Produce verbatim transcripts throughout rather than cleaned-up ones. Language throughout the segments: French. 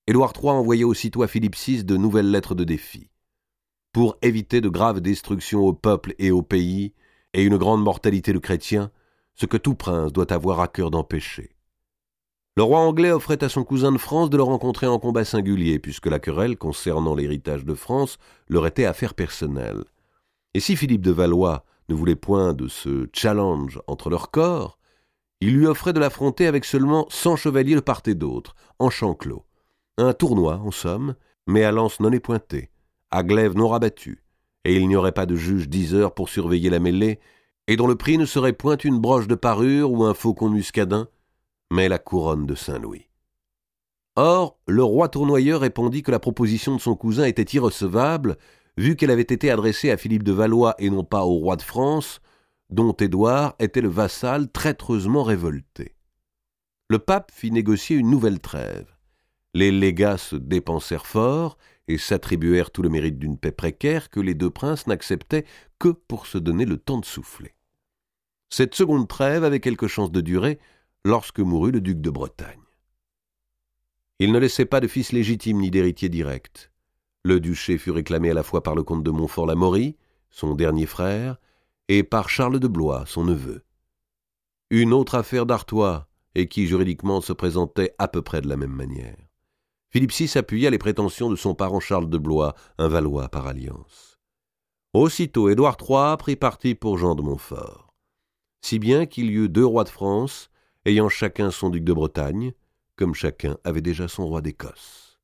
Édouard trois envoya aussitôt à Philippe six de nouvelles lettres de défi. Pour éviter de graves destructions au peuple et au pays, et une grande mortalité de chrétiens, ce que tout prince doit avoir à cœur d'empêcher. Le roi anglais offrait à son cousin de France de le rencontrer en combat singulier, puisque la querelle concernant l'héritage de France leur était affaire personnelle. Et si Philippe de Valois ne voulait point de ce challenge entre leurs corps, il lui offrait de l'affronter avec seulement cent chevaliers de part et d'autre, en champ clos. Un tournoi, en somme, mais à lance non épointée, à glaive non rabattu, et il n'y aurait pas de juge dix heures pour surveiller la mêlée, et dont le prix ne serait point une broche de parure ou un faucon muscadin, mais la couronne de Saint-Louis. Or, le roi tournoyeur répondit que la proposition de son cousin était irrecevable, vu qu'elle avait été adressée à Philippe de Valois et non pas au roi de France, dont Édouard était le vassal traîtreusement révolté. Le pape fit négocier une nouvelle trêve. Les légats se dépensèrent fort et s'attribuèrent tout le mérite d'une paix précaire que les deux princes n'acceptaient que pour se donner le temps de souffler. Cette seconde trêve avait quelque chance de durer lorsque mourut le duc de Bretagne. Il ne laissait pas de fils légitime ni d'héritier direct. Le duché fut réclamé à la fois par le comte de Montfort-l'Amaury, son dernier frère, et par Charles de Blois, son neveu. Une autre affaire d'Artois, et qui juridiquement se présentait à peu près de la même manière. Philippe six appuya les prétentions de son parent Charles de Blois, un Valois par alliance. Aussitôt, Édouard trois prit parti pour Jean de Montfort, si bien qu'il y eut deux rois de France, ayant chacun son duc de Bretagne, comme chacun avait déjà son roi d'Écosse.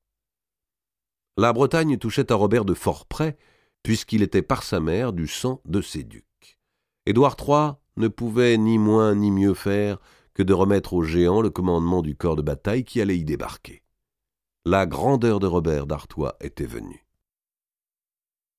La Bretagne touchait à Robert de fort près, puisqu'il était par sa mère du sang de ses ducs. Édouard trois ne pouvait ni moins ni mieux faire que de remettre aux géants le commandement du corps de bataille qui allait y débarquer. La grandeur de Robert d'Artois était venue.